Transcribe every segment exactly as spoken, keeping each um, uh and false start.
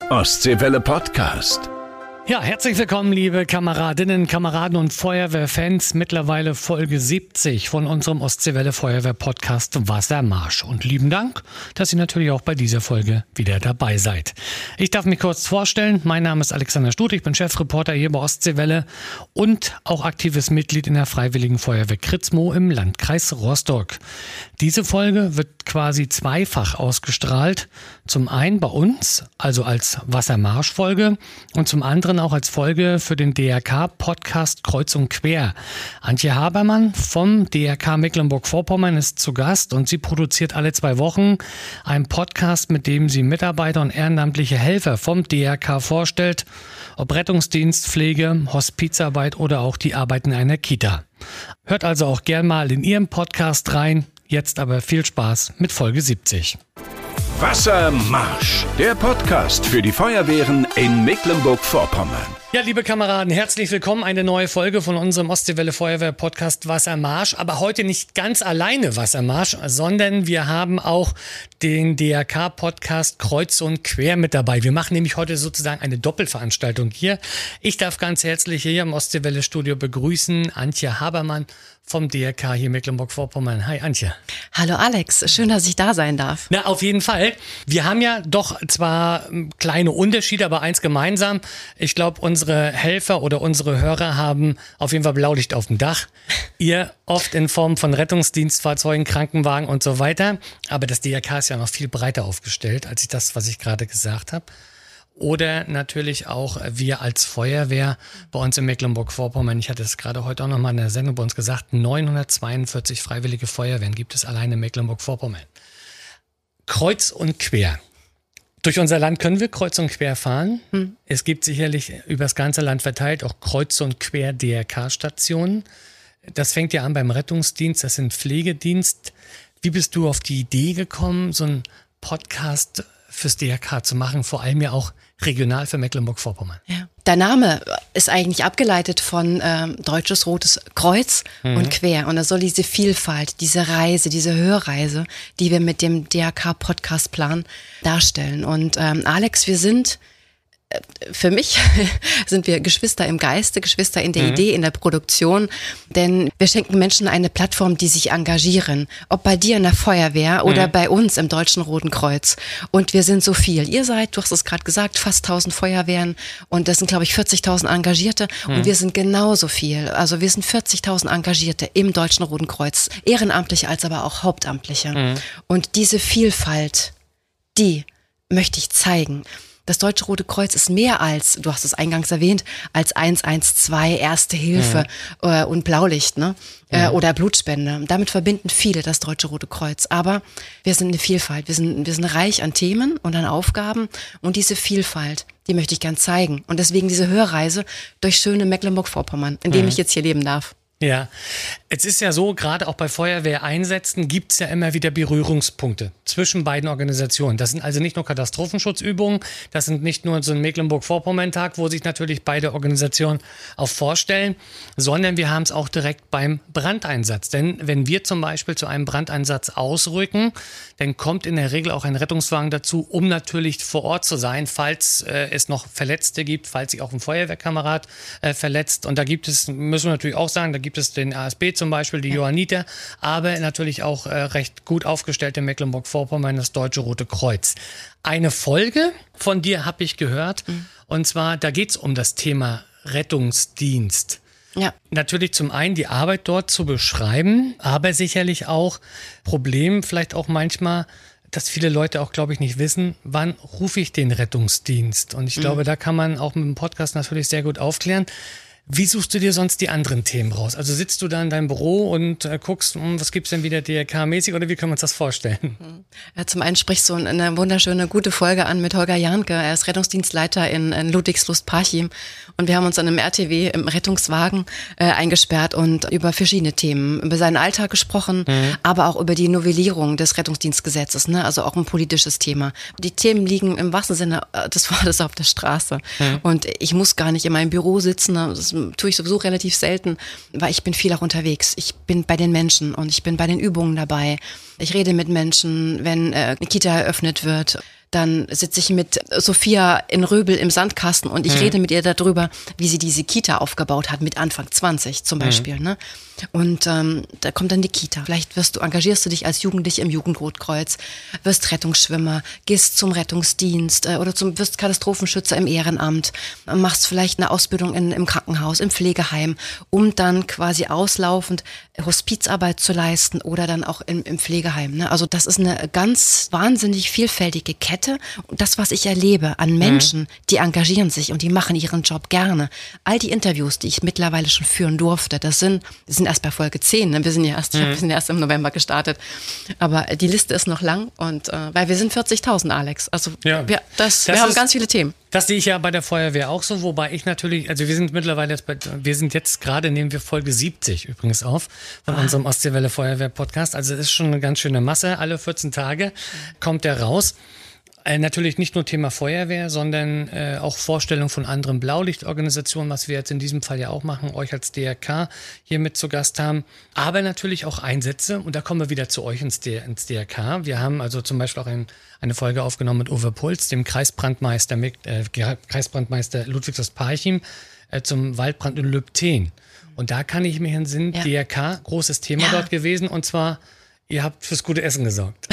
Ostseewelle Podcast. Ja, herzlich willkommen, liebe Kameradinnen, Kameraden und Feuerwehrfans. Mittlerweile Folge siebzig von unserem Ostseewelle Feuerwehr Podcast Wassermarsch. Und lieben Dank, dass ihr natürlich auch bei dieser Folge wieder dabei seid. Ich darf mich kurz vorstellen. Mein Name ist Alexander Stuth. Ich bin Chefreporter hier bei Ostseewelle und auch aktives Mitglied in der Freiwilligen Feuerwehr Kritzmo im Landkreis Rostock. Diese Folge wird quasi zweifach ausgestrahlt. Zum einen bei uns, also als Wassermarsch-Folge, und zum anderen auch als Folge für den D R K-Podcast Kreuz und Quer. Antje Habermann vom D R K Mecklenburg-Vorpommern ist zu Gast und sie produziert alle zwei Wochen einen Podcast, mit dem sie Mitarbeiter und ehrenamtliche Helfer vom D R K vorstellt, ob Rettungsdienst, Pflege, Hospizarbeit oder auch die Arbeit in einer Kita. Hört also auch gern mal in ihrem Podcast rein. Jetzt aber viel Spaß mit Folge siebzig. Wassermarsch, der Podcast für die Feuerwehren in Mecklenburg-Vorpommern. Ja, liebe Kameraden, herzlich willkommen. Eine neue Folge von unserem Ostseewelle Feuerwehr Podcast Wassermarsch. Aber heute nicht ganz alleine Wassermarsch, sondern wir haben auch den D R K-Podcast Kreuz und Quer mit dabei. Wir machen nämlich heute sozusagen eine Doppelveranstaltung hier. Ich darf ganz herzlich hier im Ostseewelle-Studio begrüßen Antje Habermann vom D R K hier Mecklenburg-Vorpommern. Hi Antje. Hallo Alex, schön, dass ich da sein darf. Na, auf jeden Fall. Wir haben ja doch zwar kleine Unterschiede, aber eins gemeinsam. Ich glaube, unsere Helfer oder unsere Hörer haben auf jeden Fall Blaulicht auf dem Dach. Ihr oft in Form von Rettungsdienstfahrzeugen, Krankenwagen und so weiter. Aber das D R K ist ja noch viel breiter aufgestellt, als ich das, was ich gerade gesagt habe. Oder natürlich auch wir als Feuerwehr bei uns in Mecklenburg-Vorpommern. Ich hatte es gerade heute auch noch mal in der Sendung bei uns gesagt, neunhundertzweiundvierzig freiwillige Feuerwehren gibt es allein in Mecklenburg-Vorpommern. Kreuz und quer. Durch unser Land können wir kreuz und quer fahren. Hm. Es gibt sicherlich über das ganze Land verteilt auch kreuz und quer D R K-Stationen. Das fängt ja an beim Rettungsdienst, das sind Pflegedienst. Wie bist du auf die Idee gekommen, so einen Podcast fürs D R K zu machen, vor allem ja auch regional für Mecklenburg-Vorpommern? Ja. Der Name ist eigentlich abgeleitet von ähm, Deutsches Rotes Kreuz mhm. und Quer. Und das soll diese Vielfalt, diese Reise, diese Hörreise, die wir mit dem D R K-Podcast-Plan darstellen. Und ähm, Alex, wir sind... Für mich sind wir Geschwister im Geiste, Geschwister in der mhm. Idee, in der Produktion, denn wir schenken Menschen eine Plattform, die sich engagieren, ob bei dir in der Feuerwehr oder mhm. bei uns im Deutschen Roten Kreuz. Und wir sind so viel. Ihr seid, du hast es gerade gesagt, fast tausend Feuerwehren und das sind, glaube ich, vierzigtausend Engagierte mhm. und wir sind genauso viel. Also wir sind vierzigtausend Engagierte im Deutschen Roten Kreuz, ehrenamtliche als aber auch hauptamtliche. Mhm. Und diese Vielfalt, die möchte ich zeigen. Das Deutsche Rote Kreuz ist mehr als, du hast es eingangs erwähnt, als eins eins zwei, Erste Hilfe mhm. äh, und Blaulicht, ne? Äh, mhm. oder Blutspende. Damit verbinden viele das Deutsche Rote Kreuz. Aber wir sind eine Vielfalt, wir sind, wir sind reich an Themen und an Aufgaben und diese Vielfalt, die möchte ich gern zeigen. Und deswegen diese Hörreise durch schöne Mecklenburg-Vorpommern, in dem mhm. ich jetzt hier leben darf. Ja, es ist ja so, gerade auch bei Feuerwehreinsätzen gibt es ja immer wieder Berührungspunkte zwischen beiden Organisationen. Das sind also nicht nur Katastrophenschutzübungen, das sind nicht nur so ein Mecklenburg-Vorpommern-Tag, wo sich natürlich beide Organisationen auch vorstellen, sondern wir haben es auch direkt beim Brandeinsatz. Denn wenn wir zum Beispiel zu einem Brandeinsatz ausrücken, dann kommt in der Regel auch ein Rettungswagen dazu, um natürlich vor Ort zu sein, falls äh, es noch Verletzte gibt, falls sich auch ein Feuerwehrkamerad äh, verletzt. Und da gibt es, müssen wir natürlich auch sagen, da gibt es den A S B zum Beispiel, die Johanniter, aber natürlich auch äh, recht gut aufgestellt in Mecklenburg-Vorpommern das Deutsche Rote Kreuz. Eine Folge von dir habe ich gehört, mhm. und zwar, da geht es um das Thema Rettungsdienst. Ja. Natürlich zum einen die Arbeit dort zu beschreiben, aber sicherlich auch Problem vielleicht auch manchmal, dass viele Leute auch, glaube ich, nicht wissen, wann rufe ich den Rettungsdienst? Und ich mhm. glaube, da kann man auch mit dem Podcast natürlich sehr gut aufklären. Wie suchst du dir sonst die anderen Themen raus? Also sitzt du da in deinem Büro und äh, guckst, hm, was gibt's denn wieder D R K-mäßig oder wie können wir uns das vorstellen? Ja, zum einen sprichst du eine wunderschöne, gute Folge an mit Holger Jahnke. Er ist Rettungsdienstleiter in, in Ludwigslust-Parchim und wir haben uns an einem R T W im Rettungswagen äh, eingesperrt und über verschiedene Themen, über seinen Alltag gesprochen, mhm. aber auch über die Novellierung des Rettungsdienstgesetzes, ne? Also auch ein politisches Thema. Die Themen liegen im wahrsten Sinne des Wortes auf der Straße mhm. und ich muss gar nicht in meinem Büro sitzen, das tue ich sowieso relativ selten, weil ich bin viel auch unterwegs. Ich bin bei den Menschen und ich bin bei den Übungen dabei. Ich rede mit Menschen, wenn äh, eine Kita eröffnet wird. Dann sitze ich mit Sophia in Röbel im Sandkasten und ich mhm. rede mit ihr darüber, wie sie diese Kita aufgebaut hat mit Anfang zwanzig zum Beispiel. Mhm. Ne? Und ähm, da kommt dann die Kita. Vielleicht wirst du, engagierst du dich als Jugendlich im Jugendrotkreuz, wirst Rettungsschwimmer, gehst zum Rettungsdienst äh, oder zum, wirst Katastrophenschützer im Ehrenamt, machst vielleicht eine Ausbildung in, im Krankenhaus, im Pflegeheim, um dann quasi auslaufend Hospizarbeit zu leisten oder dann auch im, im Pflegeheim. Ne? Also das ist eine ganz wahnsinnig vielfältige Kette. Und das, was ich erlebe an Menschen, mhm. die engagieren sich und die machen ihren Job gerne. All die Interviews, die ich mittlerweile schon führen durfte, das sind, das sind erst bei Folge zehn. Ne? Wir sind ja erst, mhm. wir sind ja erst im November gestartet. Aber die Liste ist noch lang und äh, weil wir sind vierzigtausend, Alex. Also ja, wir, das, das wir haben ganz viele Themen. Das sehe ich ja bei der Feuerwehr auch so, wobei ich natürlich, also wir sind mittlerweile jetzt bei, wir sind jetzt gerade, nehmen wir Folge siebzig übrigens auf von ah. unserem Ostseewelle Feuerwehr Podcast. Also es ist schon eine ganz schöne Masse. Alle vierzehn Tage kommt der raus. Äh, natürlich nicht nur Thema Feuerwehr, sondern äh, auch Vorstellung von anderen Blaulichtorganisationen, was wir jetzt in diesem Fall ja auch machen, euch als D R K hier mit zu Gast haben. Aber natürlich auch Einsätze und da kommen wir wieder zu euch ins, D- ins D R K. Wir haben also zum Beispiel auch ein, eine Folge aufgenommen mit Uwe Puls, dem Kreisbrandmeister, äh, Kreisbrandmeister Ludwigshaus-Parchim äh, zum Waldbrand in Lübten. Und da kann ich mich entsinnen, ja. D R K, großes Thema ja. dort gewesen und zwar, ihr habt fürs gute Essen gesorgt.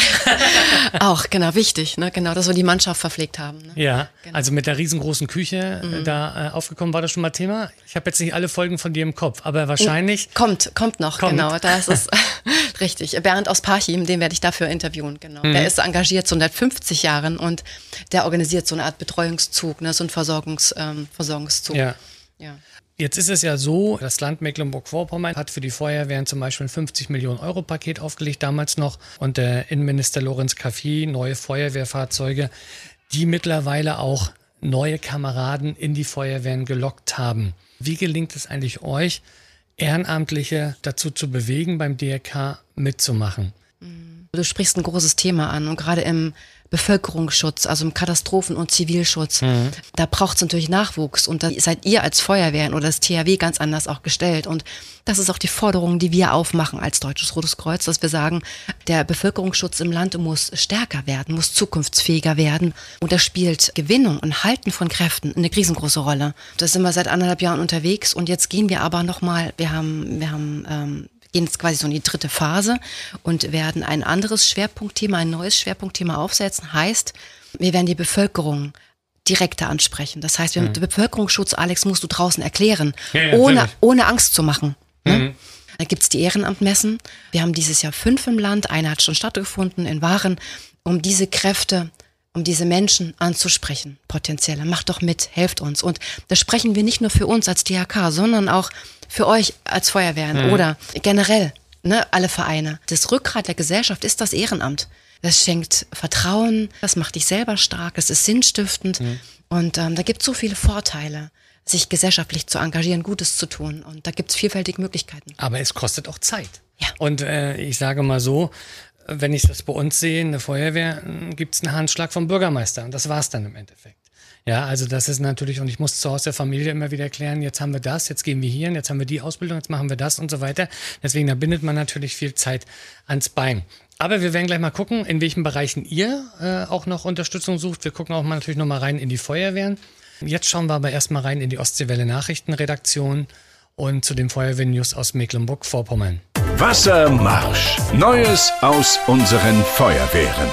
Auch, genau, wichtig, ne? Genau, dass wir die Mannschaft verpflegt haben. Ne? Ja, genau. Also mit der riesengroßen Küche mhm. da äh, aufgekommen, war das schon mal Thema? Ich habe jetzt nicht alle Folgen von dir im Kopf, aber wahrscheinlich... Kommt, kommt noch, kommt. Genau, da ist es richtig. Bernd aus Parchim, den werde ich dafür interviewen, genau. Mhm. Der ist engagiert so seit fünfzig Jahren und der organisiert so eine Art Betreuungszug, ne? So ein Versorgungs, ähm, Versorgungszug. Ja. ja. Jetzt ist es ja so, das Land Mecklenburg-Vorpommern hat für die Feuerwehren zum Beispiel ein fünfzig Millionen Euro Paket aufgelegt, damals noch. Und der Innenminister Lorenz Caffi, neue Feuerwehrfahrzeuge, die mittlerweile auch neue Kameraden in die Feuerwehren gelockt haben. Wie gelingt es eigentlich euch, Ehrenamtliche dazu zu bewegen, beim D R K mitzumachen? Du sprichst ein großes Thema an und gerade im Bevölkerungsschutz, also im Katastrophen- und Zivilschutz, mhm. da braucht es natürlich Nachwuchs und da seid ihr als Feuerwehren oder das T H W ganz anders auch gestellt und das ist auch die Forderung, die wir aufmachen als Deutsches Rotes Kreuz, dass wir sagen, der Bevölkerungsschutz im Land muss stärker werden, muss zukunftsfähiger werden und da spielt Gewinnung und Halten von Kräften eine riesengroße Rolle. Da sind wir seit anderthalb Jahren unterwegs und jetzt gehen wir aber nochmal, wir haben, wir haben ähm, gehen jetzt quasi so in die dritte Phase und werden ein anderes Schwerpunktthema, ein neues Schwerpunktthema aufsetzen. Heißt, wir werden die Bevölkerung direkter ansprechen. Das heißt, wir mhm. den Bevölkerungsschutz, Alex, musst du draußen erklären, ja, ja, ohne, ohne Angst zu machen. Ne? Mhm. Da gibt's die Ehrenamtmessen. Wir haben dieses Jahr fünf im Land. Eine hat schon stattgefunden in Waren, um diese Kräfte, um diese Menschen anzusprechen, potenzielle. Macht doch mit, helft uns. Und da sprechen wir nicht nur für uns als D R K, sondern auch für euch als Feuerwehren mhm. oder generell, ne, alle Vereine. Das Rückgrat der Gesellschaft ist das Ehrenamt. Das schenkt Vertrauen, das macht dich selber stark, es ist sinnstiftend mhm. und ähm, da gibt es so viele Vorteile, sich gesellschaftlich zu engagieren, Gutes zu tun und da gibt es vielfältige Möglichkeiten. Aber es kostet auch Zeit. Ja. Und äh, ich sage mal so, wenn ich das bei uns sehe, in der Feuerwehr, gibt es einen Handschlag vom Bürgermeister und das war's dann im Endeffekt. Ja, also das ist natürlich, und ich muss zu Hause der Familie immer wieder erklären, jetzt haben wir das, jetzt gehen wir hier, jetzt haben wir die Ausbildung, jetzt machen wir das und so weiter. Deswegen, da bindet man natürlich viel Zeit ans Bein. Aber wir werden gleich mal gucken, in welchen Bereichen ihr äh, auch noch Unterstützung sucht. Wir gucken auch mal natürlich noch mal rein in die Feuerwehren. Jetzt schauen wir aber erstmal rein in die Ostseewelle Nachrichtenredaktion und zu den Feuerwehr-News aus Mecklenburg-Vorpommern. Wassermarsch. Neues aus unseren Feuerwehren.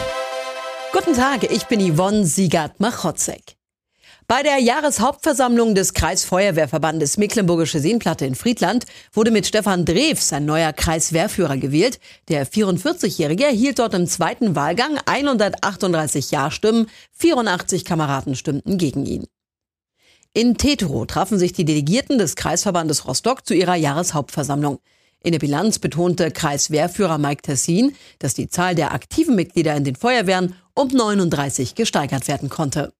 Guten Tag, ich bin Yvonne Siegert-Machotzek. Bei der Jahreshauptversammlung des Kreisfeuerwehrverbandes Mecklenburgische Seenplatte in Friedland wurde mit Stefan Drews ein neuer Kreiswehrführer gewählt. Der vierundvierzigjährige erhielt dort im zweiten Wahlgang hundertachtunddreißig Ja-Stimmen, vierundachtzig Kameraden stimmten gegen ihn. In Teterow trafen sich die Delegierten des Kreisverbandes Rostock zu ihrer Jahreshauptversammlung. In der Bilanz betonte Kreiswehrführer Mike Tessin, dass die Zahl der aktiven Mitglieder in den Feuerwehren um neununddreißig gesteigert werden konnte.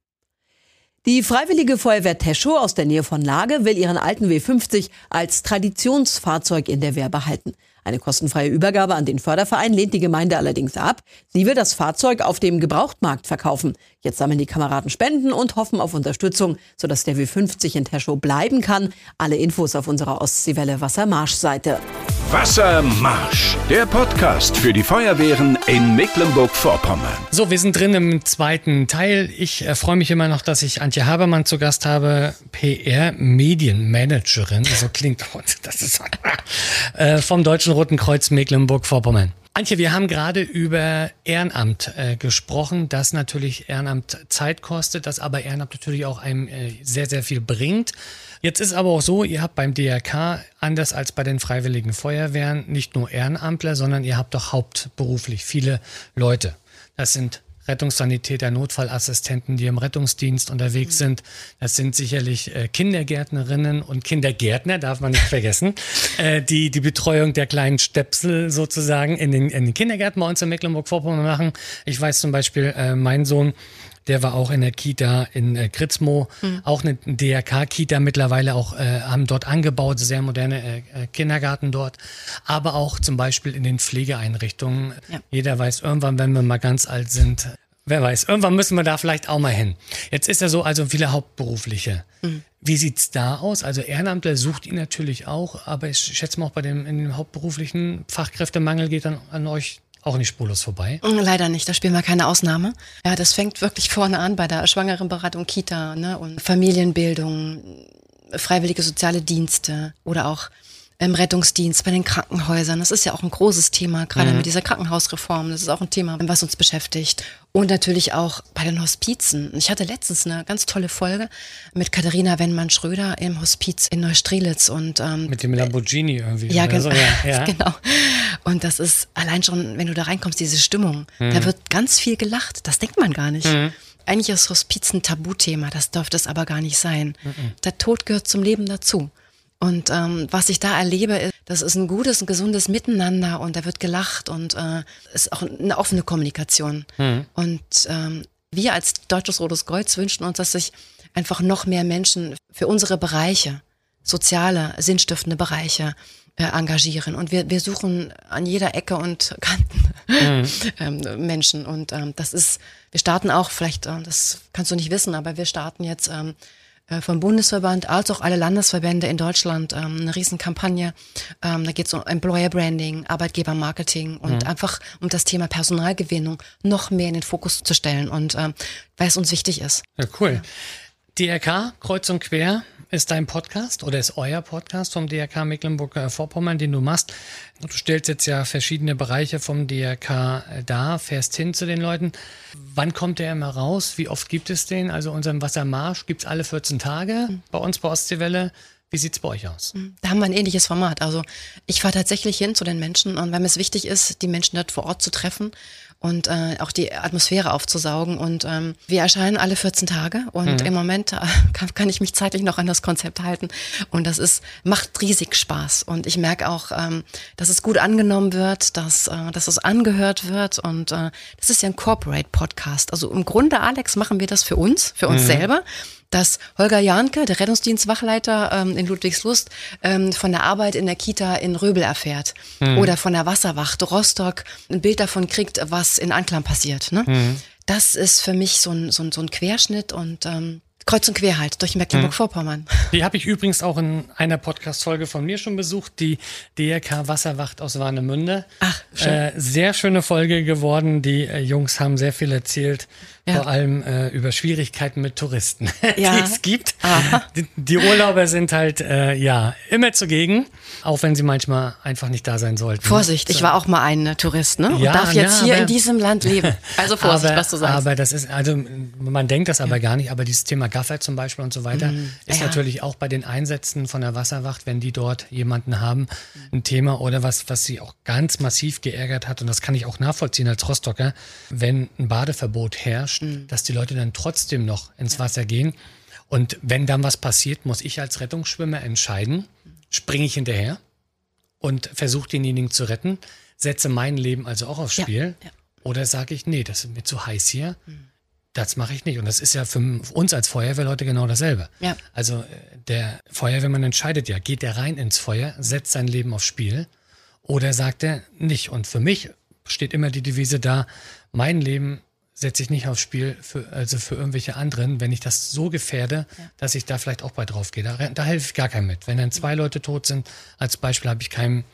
Die Freiwillige Feuerwehr Teschow aus der Nähe von Lage will ihren alten W fünfzig als Traditionsfahrzeug in der Wehr behalten. Eine kostenfreie Übergabe an den Förderverein lehnt die Gemeinde allerdings ab. Sie will das Fahrzeug auf dem Gebrauchtmarkt verkaufen. Jetzt sammeln die Kameraden Spenden und hoffen auf Unterstützung, sodass der W fünfzig in Teschow bleiben kann. Alle Infos auf unserer Ostseewelle Wassermarsch-Seite. Wassermarsch, der Podcast für die Feuerwehren in Mecklenburg-Vorpommern. So, wir sind drin im zweiten Teil. Ich äh, freue mich immer noch, dass ich Antje Habermann zu Gast habe, P R-Medienmanagerin, so klingt das ist äh, vom Deutschen Roten Kreuz Mecklenburg-Vorpommern. Antje, wir haben gerade über Ehrenamt äh, gesprochen, dass natürlich Ehrenamt Zeit kostet, dass aber Ehrenamt natürlich auch einem äh, sehr, sehr viel bringt. Jetzt ist aber auch so, ihr habt beim D R K, anders als bei den Freiwilligen Feuerwehren, nicht nur Ehrenamtler, sondern ihr habt auch hauptberuflich viele Leute. Das sind Rettungssanitäter, Notfallassistenten, die im Rettungsdienst unterwegs sind. Das sind sicherlich äh, Kindergärtnerinnen und Kindergärtner, darf man nicht vergessen, äh, die die Betreuung der kleinen Stöpsel sozusagen in den, in den Kindergärten bei uns in Mecklenburg-Vorpommern machen. Ich weiß zum Beispiel, äh, mein Sohn, der war auch in der Kita in äh, Kritzmo, mhm. auch eine D R K-Kita mittlerweile, auch äh, haben dort angebaut, sehr moderne äh, Kindergarten dort, aber auch zum Beispiel in den Pflegeeinrichtungen. Ja. Jeder weiß, irgendwann, wenn wir mal ganz alt sind, wer weiß, irgendwann müssen wir da vielleicht auch mal hin. Jetzt ist ja so, also viele Hauptberufliche. Mhm. Wie sieht's da aus? Also Ehrenamtler sucht ihr natürlich auch, aber ich schätze mal auch bei dem, in dem hauptberuflichen Fachkräftemangel geht dann an euch auch nicht spurlos vorbei? Leider nicht, da spielen wir keine Ausnahme. Ja, das fängt wirklich vorne an bei der Schwangerenberatung, Kita, ne, und Familienbildung, freiwillige soziale Dienste oder auch im Rettungsdienst, bei den Krankenhäusern. Das ist ja auch ein großes Thema, gerade mhm. mit dieser Krankenhausreform. Das ist auch ein Thema, was uns beschäftigt. Und natürlich auch bei den Hospizen. Ich hatte letztens eine ganz tolle Folge mit Katharina Wennmann-Schröder im Hospiz in Neustrelitz. Und, ähm, mit dem Lamborghini irgendwie. Ja, so. ja, ja, genau. Und das ist allein schon, wenn du da reinkommst, diese Stimmung. Mhm. Da wird ganz viel gelacht. Das denkt man gar nicht. Mhm. Eigentlich ist Hospiz ein Tabuthema. Das dürfte es aber gar nicht sein. Mhm. Der Tod gehört zum Leben dazu. Und ähm, was ich da erlebe, ist, das ist ein gutes, ein gesundes Miteinander und da wird gelacht und äh, ist auch eine offene Kommunikation. Mhm. Und ähm, wir als Deutsches Rotes Kreuz wünschen uns, dass sich einfach noch mehr Menschen für unsere Bereiche, soziale, sinnstiftende Bereiche äh, engagieren. Und wir, wir suchen an jeder Ecke und Kanten mhm. ähm, Menschen. Und ähm, das ist, wir starten auch, vielleicht, äh, das kannst du nicht wissen, aber wir starten jetzt ähm, vom Bundesverband als auch alle Landesverbände in Deutschland ähm, eine Riesenkampagne. Ähm, da geht es um Employer Branding, Arbeitgebermarketing und mhm. einfach um das Thema Personalgewinnung noch mehr in den Fokus zu stellen und ähm, weil es uns wichtig ist. Ja, cool. Ja. D R K, Kreuz und Quer, ist dein Podcast oder ist euer Podcast vom D R K Mecklenburg-Vorpommern, den du machst. Du stellst jetzt ja verschiedene Bereiche vom D R K dar, fährst hin zu den Leuten. Wann kommt der immer raus? Wie oft gibt es den? Also unseren Wassermarsch gibt es alle vierzehn Tage mhm. bei uns bei Ostseewelle. Wie sieht es bei euch aus? Da haben wir ein ähnliches Format. Also ich fahre tatsächlich hin zu den Menschen und weil mir es wichtig ist, die Menschen dort vor Ort zu treffen und äh, auch die Atmosphäre aufzusaugen. Und ähm, wir erscheinen alle vierzehn Tage und mhm. im Moment äh, kann, kann ich mich zeitlich noch an das Konzept halten. Und das ist macht riesig Spaß. Und ich merke auch, ähm, dass es gut angenommen wird, dass, äh, dass es angehört wird. Und äh, das ist ja ein Corporate-Podcast. Also im Grunde, Alex, machen wir das für uns, für uns mhm. selber. Dass Holger Jahnke, der Rettungsdienstwachleiter ähm, in Ludwigslust, ähm, von der Arbeit in der Kita in Röbel erfährt. Mhm. Oder von der Wasserwacht Rostock ein Bild davon kriegt, was in Anklam passiert. Ne? Mhm. Das ist für mich so ein, so ein, so ein Querschnitt und ähm, Kreuz und Quer halt durch Mecklenburg-Vorpommern. Die habe ich übrigens auch in einer Podcast-Folge von mir schon besucht, die D R K Wasserwacht aus Warnemünde. Ach, schön. Äh, sehr schöne Folge geworden. Die äh, Jungs haben sehr viel erzählt, ja. vor allem äh, über Schwierigkeiten mit Touristen, ja. die es gibt. Die, die Urlauber sind halt äh, ja immer zugegen, auch wenn sie manchmal einfach nicht da sein sollten. Vorsicht, so. Ich war auch mal ein äh, Tourist, ne? Und ja, darf jetzt ja, hier in diesem Land leben. Also Vorsicht, aber, was du sagst. Aber das ist, also man denkt das aber ja. gar nicht, aber dieses Thema Gaffer zum Beispiel und so weiter mm, ist ja. natürlich auch bei den Einsätzen von der Wasserwacht, wenn die dort jemanden haben, ein Thema oder was, was sie auch ganz massiv geärgert hat und das kann ich auch nachvollziehen als Rostocker, wenn ein Badeverbot herrscht, mm. dass die Leute dann trotzdem noch ins Wasser gehen und wenn dann was passiert, muss ich als Rettungsschwimmer entscheiden, springe ich hinterher und versuche denjenigen zu retten, setze mein Leben also auch aufs Spiel ja. Ja. oder sage ich, nee, das ist mir zu heiß hier, mm. das mache ich nicht. Und das ist ja für uns als Feuerwehrleute genau dasselbe. Ja. Also der Feuerwehrmann entscheidet ja, geht er rein ins Feuer, setzt sein Leben aufs Spiel oder sagt er nicht. Und für mich steht immer die Devise da, mein Leben setze ich nicht aufs Spiel, für, also für irgendwelche anderen, wenn ich das so gefährde, ja. dass ich da vielleicht auch bei drauf gehe. Da, da helfe ich gar keinem mit. Wenn dann zwei Leute tot sind, als Beispiel habe ich keinem, da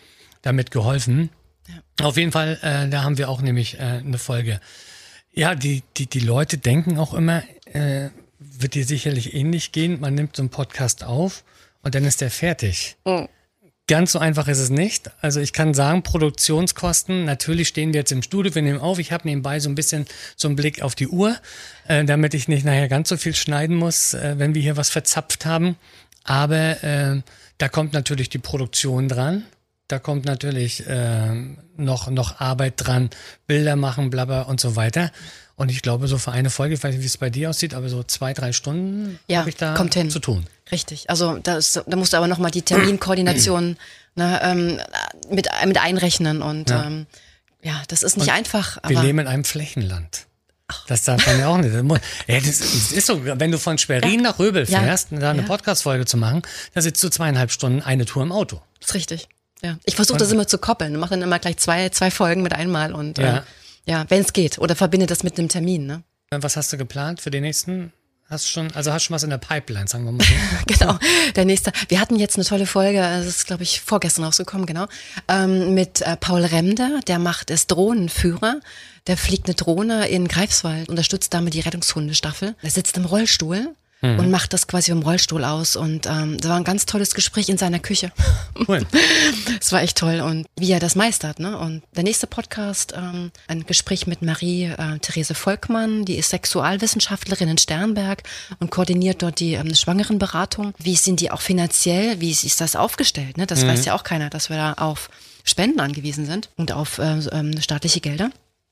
damit geholfen. Ja. Auf jeden Fall, äh, da haben wir auch nämlich äh, eine Folge. Ja, die, die, die Leute denken auch immer, äh, wird dir sicherlich ähnlich gehen, man nimmt so einen Podcast auf und dann ist der fertig. Mhm. Ganz so einfach ist es nicht. Also ich kann sagen, Produktionskosten, natürlich stehen wir jetzt im Studio, wir nehmen auf, ich habe nebenbei so ein bisschen so einen Blick auf die Uhr, äh, damit ich nicht nachher ganz so viel schneiden muss, äh, wenn wir hier was verzapft haben. Aber äh, da kommt natürlich die Produktion dran, da kommt natürlich äh, noch, noch Arbeit dran, Bilder machen, blabla und so weiter. Und ich glaube, so für eine Folge, ich weiß nicht, wie es bei dir aussieht, aber so zwei, drei Stunden ja, habe ich da kommt hin. zu tun. Richtig, also das, da musst du aber nochmal die Terminkoordination ne, ähm, mit, mit einrechnen und ja, ähm, ja das ist nicht und einfach. Aber wir leben in einem Flächenland. Das darf man ja auch nicht. Ja, das ist so, wenn du von Schwerin ja. nach Röbel fährst, ja. da eine ja. Podcast-Folge zu machen, da sitzt du zweieinhalb Stunden eine Tour im Auto. Das ist richtig. Ja. Ich versuche das immer zu koppeln. Ich mache dann immer gleich zwei, zwei Folgen mit einmal und ja, äh, ja wenn es geht. Oder verbinde das mit einem Termin. Ne? Was hast du geplant für den nächsten? Hast du schon, also hast schon was in der Pipeline, sagen wir mal so. Genau, der nächste. Wir hatten jetzt eine tolle Folge, das ist, glaube ich, vorgestern rausgekommen, genau, ähm, mit äh, Paul Remde, der macht, ist Drohnenführer. Der fliegt eine Drohne in Greifswald, unterstützt damit die Rettungshundestaffel. Er sitzt im Rollstuhl mhm. und macht das quasi im Rollstuhl aus. Und ähm, das war ein ganz tolles Gespräch in seiner Küche. Cool. Es war echt toll und wie er das meistert. Ne? Und der nächste Podcast, ähm, ein Gespräch mit Marie-Therese Volkmann, die ist Sexualwissenschaftlerin in Sternberg und koordiniert dort die ähm, Schwangerenberatung. Wie sind die auch finanziell, wie ist das aufgestellt? Ne? Das mhm. weiß ja auch keiner, dass wir da auf Spenden angewiesen sind und auf äh, ähm, staatliche Gelder.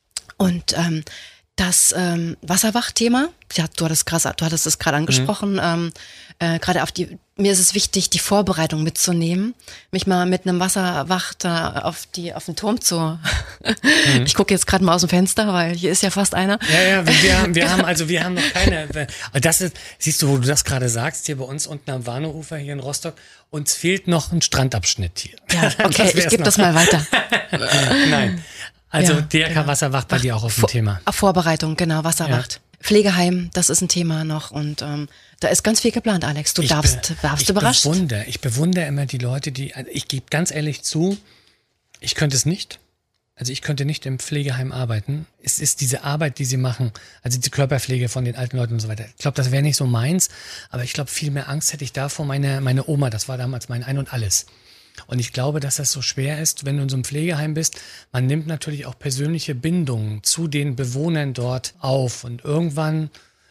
Und ähm, das ähm, Wasserwacht-Thema, ja, du hattest krass, du hattest es gerade angesprochen, mhm. ähm, äh, gerade auf die, mir ist es wichtig, die Vorbereitung mitzunehmen, mich mal mit einem Wasserwacht auf die, auf den Turm zu. Mhm. Ich gucke jetzt gerade mal aus dem Fenster, weil hier ist ja fast einer. Ja, ja, wir, wir haben, wir haben, also wir haben noch keine. Das ist, siehst du, wo du das gerade sagst, hier bei uns unten am Warneufer hier in Rostock, uns fehlt noch ein Strandabschnitt hier. Ja, okay, ich gebe das mal weiter. Nein. Also ja, D R K genau. Wasserwacht bei dir auch auf dem Vor, Thema. Vorbereitung, genau, Wasserwacht. Ja. Pflegeheim, das ist ein Thema noch und ähm, da ist ganz viel geplant, Alex. Du ich darfst, be, darfst ich überrascht. Bewundere, ich bewundere immer die Leute, die, also ich gebe ganz ehrlich zu, ich könnte es nicht. Also ich könnte nicht im Pflegeheim arbeiten. Es ist diese Arbeit, die sie machen, also die Körperpflege von den alten Leuten und so weiter. Ich glaube, das wäre nicht so meins, aber ich glaube, viel mehr Angst hätte ich davor. Meine, meine Oma, das war damals mein Ein und Alles. Und ich glaube, dass das so schwer ist, wenn du in so einem Pflegeheim bist. Man nimmt natürlich auch persönliche Bindungen zu den Bewohnern dort auf. Und irgendwann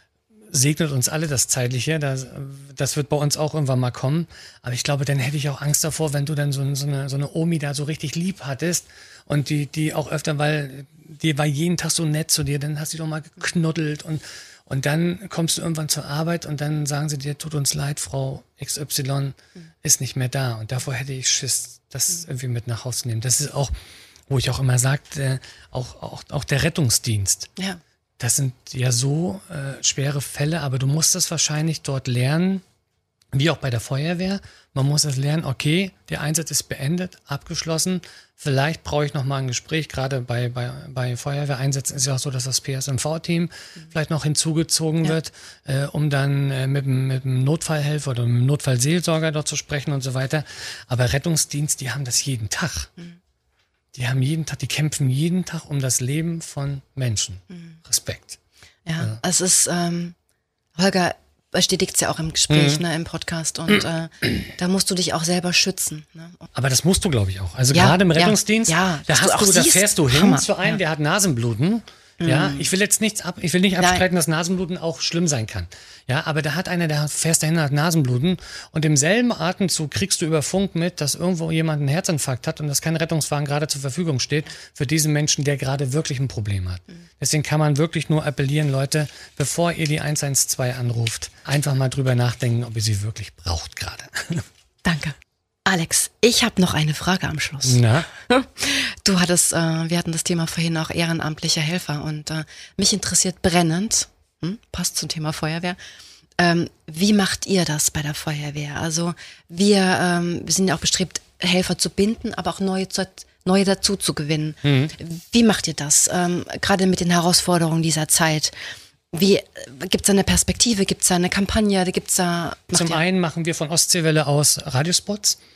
segnet uns alle das Zeitliche. Das, das wird bei uns auch irgendwann mal kommen. Aber ich glaube, dann hätte ich auch Angst davor, wenn du dann so, so, eine, so eine Omi da so richtig lieb hattest. Und die, die auch öfter, weil die war jeden Tag so nett zu dir, dann hast du doch mal geknuddelt und Und dann kommst du irgendwann zur Arbeit und dann sagen sie dir, tut uns leid, Frau X Y ist nicht mehr da. Und davor hätte ich Schiss, das irgendwie mit nach Hause zu nehmen. Das ist auch, wo ich auch immer sagte, auch, auch, auch der Rettungsdienst. Ja. Das sind ja so äh, schwere Fälle, aber du musst das wahrscheinlich dort lernen, wie auch bei der Feuerwehr. Man muss es lernen, okay, der Einsatz ist beendet, abgeschlossen. Vielleicht brauche ich nochmal ein Gespräch. Gerade bei, bei, bei Feuerwehreinsätzen ist ja auch so, dass das P S M V-Team mhm. vielleicht noch hinzugezogen ja. wird, äh, um dann äh, mit, mit dem Notfallhelfer oder mit dem Notfallseelsorger dort zu sprechen und so weiter. Aber Rettungsdienst, die haben das jeden Tag. Mhm. Die haben jeden Tag, die kämpfen jeden Tag um das Leben von Menschen. Mhm. Respekt. Ja, ja, es ist, ähm, Holger bestätigt es ja auch im Gespräch, mhm. ne, im Podcast. Und äh, da musst du dich auch selber schützen. Ne? Aber das musst du, glaube ich, auch. Also ja, gerade im Rettungsdienst, ja, ja, da, hast du, da fährst du hin Hammer. zu einem, ja. der hat Nasenbluten. Ja, ich will jetzt nichts ab, ich will nicht abstreiten, dass Nasenbluten auch schlimm sein kann. Ja, aber da hat einer, der fährst dahin, hat Nasenbluten und im selben Atemzug kriegst du über Funk mit, dass irgendwo jemand einen Herzinfarkt hat und dass kein Rettungswagen gerade zur Verfügung steht für diesen Menschen, der gerade wirklich ein Problem hat. Deswegen kann man wirklich nur appellieren, Leute, bevor ihr die eins eins zwei anruft, einfach mal drüber nachdenken, ob ihr sie wirklich braucht gerade. Danke. Alex, ich habe noch eine Frage am Schluss. Na? Du hattest, äh, wir hatten das Thema vorhin auch ehrenamtlicher Helfer und äh, mich interessiert brennend, hm, passt zum Thema Feuerwehr, ähm, wie macht ihr das bei der Feuerwehr? Also wir, ähm, wir sind ja auch bestrebt, Helfer zu binden, aber auch neue, zu, neue dazu zu gewinnen. Mhm. Wie macht ihr das, ähm, gerade mit den Herausforderungen dieser Zeit? Wie, gibt's da eine Perspektive, gibt's da eine Kampagne, gibt's da... Zum einen machen wir von Ostseewelle aus Radiospots.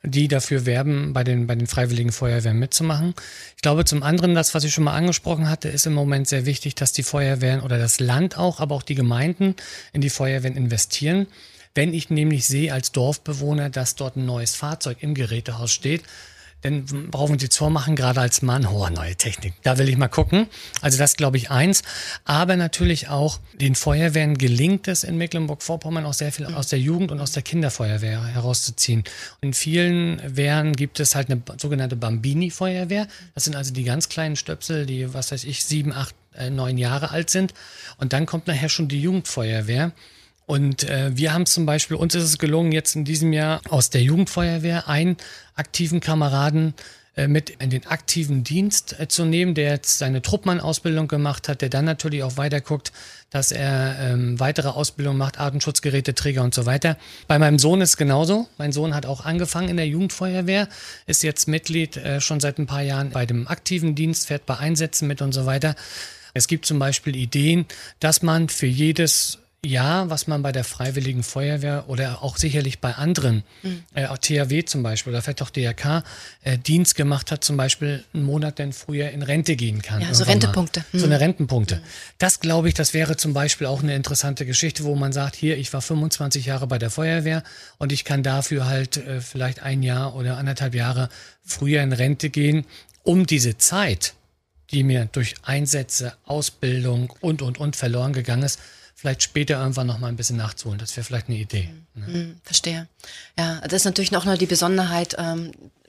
die dafür werben, bei den, bei den Freiwilligen Feuerwehren mitzumachen. Ich glaube, zum anderen, das, was ich schon mal angesprochen hatte, ist im Moment sehr wichtig, dass die Feuerwehren oder das Land auch, aber auch die Gemeinden in die Feuerwehren investieren. Wenn ich nämlich sehe als Dorfbewohner, dass dort ein neues Fahrzeug im Gerätehaus steht, dann brauchen wir die Zoll machen, gerade als Mann, oh, neue Technik. Da will ich mal gucken. Also das glaube ich eins. Aber natürlich auch den Feuerwehren gelingt es in Mecklenburg-Vorpommern auch sehr viel aus der Jugend- und aus der Kinderfeuerwehr herauszuziehen. In vielen Wehren gibt es halt eine sogenannte Bambini-Feuerwehr. Das sind also die ganz kleinen Stöpsel, die, was weiß ich, sieben, acht, neun Jahre alt sind. Und dann kommt nachher schon die Jugendfeuerwehr. Und äh, wir haben zum Beispiel, uns ist es gelungen, jetzt in diesem Jahr aus der Jugendfeuerwehr einen aktiven Kameraden äh, mit in den aktiven Dienst äh, zu nehmen, der jetzt seine Truppmann-Ausbildung gemacht hat, der dann natürlich auch weiter guckt, dass er ähm, weitere Ausbildung macht, Atemschutzgeräteträger und so weiter. Bei meinem Sohn ist es genauso. Mein Sohn hat auch angefangen in der Jugendfeuerwehr, ist jetzt Mitglied äh, schon seit ein paar Jahren bei dem aktiven Dienst, fährt bei Einsätzen mit und so weiter. Es gibt zum Beispiel Ideen, dass man für jedes Ja, was man bei der Freiwilligen Feuerwehr oder auch sicherlich bei anderen, mhm. äh, T H W zum Beispiel oder vielleicht auch D R K, äh, Dienst gemacht hat, zum Beispiel einen Monat dann früher in Rente gehen kann. Ja, so Rentepunkte. Mhm. So eine Rentenpunkte. Mhm. Das glaube ich, das wäre zum Beispiel auch eine interessante Geschichte, wo man sagt, hier, ich war fünfundzwanzig Jahre bei der Feuerwehr und ich kann dafür halt äh, vielleicht ein Jahr oder anderthalb Jahre früher in Rente gehen, um diese Zeit, die mir durch Einsätze, Ausbildung und, und, und verloren gegangen ist, vielleicht später irgendwann noch mal ein bisschen nachzuholen. Das wäre vielleicht eine Idee. Mhm. Ne? Verstehe. Ja, das ist natürlich noch die Besonderheit ähm,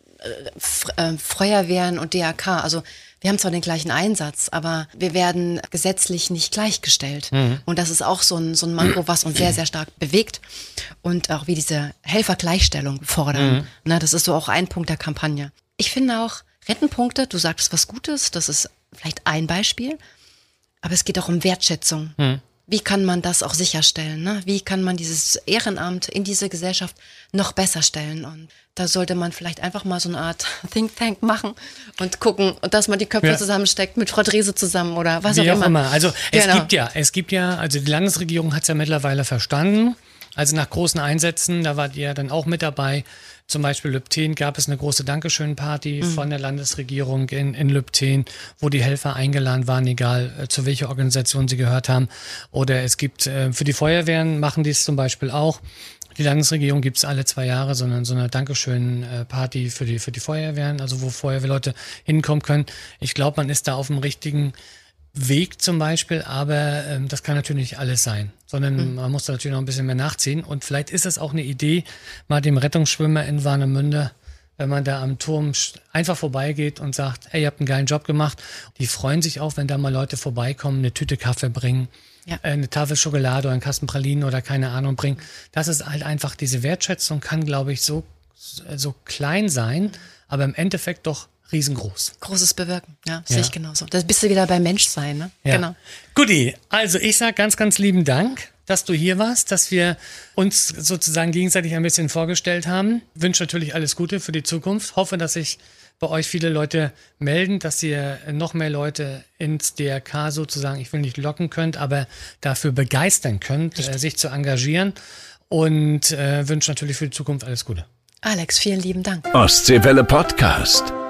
äh, Feuerwehren und D R K. Also wir haben zwar den gleichen Einsatz, aber wir werden gesetzlich nicht gleichgestellt. Mhm. Und das ist auch so ein, so ein Manko, was uns sehr, sehr stark bewegt. Und auch wie diese Helfergleichstellung fordern. Mhm. Ne, das ist so auch ein Punkt der Kampagne. Ich finde auch Rentenpunkte, du sagtest was Gutes, das ist vielleicht ein Beispiel. Aber es geht auch um Wertschätzung. Mhm. Wie kann man das auch sicherstellen? Ne? Wie kann man dieses Ehrenamt in diese Gesellschaft noch besser stellen? Und da sollte man vielleicht einfach mal so eine Art Think Tank machen und gucken, dass man die Köpfe ja. zusammensteckt mit Frau Drese zusammen oder was Wie auch, auch immer. immer. Also es genau. gibt ja, es gibt ja, also die Landesregierung hat es ja mittlerweile verstanden. Also nach großen Einsätzen, da wart ihr dann auch mit dabei. Zum Beispiel Lübtheen gab es eine große Dankeschön-Party mhm. von der Landesregierung in, in Lübtheen, wo die Helfer eingeladen waren, egal äh, zu welcher Organisation sie gehört haben. Oder es gibt, äh, für die Feuerwehren machen die es zum Beispiel auch. Die Landesregierung gibt es alle zwei Jahre, sondern so eine Dankeschön-Party für die, für die Feuerwehren, also wo Feuerwehrleute hinkommen können. Ich glaube, man ist da auf dem richtigen Weg zum Beispiel, aber ähm, das kann natürlich nicht alles sein, sondern mhm. man muss da natürlich noch ein bisschen mehr nachziehen und vielleicht ist es auch eine Idee, mal dem Rettungsschwimmer in Warnemünde, wenn man da am Turm einfach vorbeigeht und sagt, hey, ihr habt einen geilen Job gemacht. Die freuen sich auch, wenn da mal Leute vorbeikommen, eine Tüte Kaffee bringen, ja. äh, eine Tafel Schokolade oder einen Kasten Pralinen oder keine Ahnung bringen. Das ist halt einfach, diese Wertschätzung kann, glaube ich, so, so klein sein, aber im Endeffekt doch riesengroß. Großes Bewirken, ja, sehe ja. ich genauso. Da bist du wieder beim Menschsein, ne? Ja. Genau. Guti, also ich sage ganz, ganz lieben Dank, dass du hier warst, dass wir uns sozusagen gegenseitig ein bisschen vorgestellt haben. Wünsche natürlich alles Gute für die Zukunft. Hoffe, dass sich bei euch viele Leute melden, dass ihr noch mehr Leute ins D R K sozusagen, ich will nicht locken könnt, aber dafür begeistern könnt, äh, sich zu engagieren und äh, wünsche natürlich für die Zukunft alles Gute. Alex, vielen lieben Dank. Ostseewelle Podcast.